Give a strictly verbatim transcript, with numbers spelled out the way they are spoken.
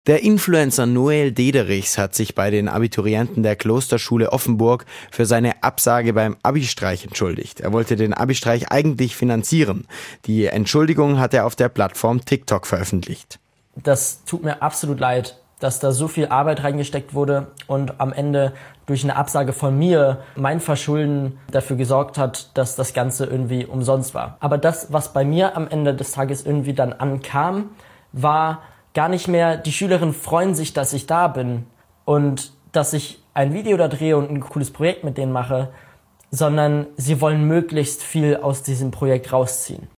Der Influencer Noel Dederichs hat sich bei den Abiturienten der Klosterschule Offenburg für seine Absage beim Abi-Streich entschuldigt. Er wollte den Abi-Streich eigentlich finanzieren. Die Entschuldigung hat er auf der Plattform TikTok veröffentlicht. Das tut mir absolut leid, dass da so viel Arbeit reingesteckt wurde und am Ende durch eine Absage von mir mein Verschulden dafür gesorgt hat, dass das Ganze irgendwie umsonst war. Aber das, was bei mir am Ende des Tages irgendwie dann ankam, war gar nicht mehr, die Schülerinnen freuen sich, dass ich da bin und dass ich ein Video da drehe und ein cooles Projekt mit denen mache, sondern sie wollen möglichst viel aus diesem Projekt rausziehen.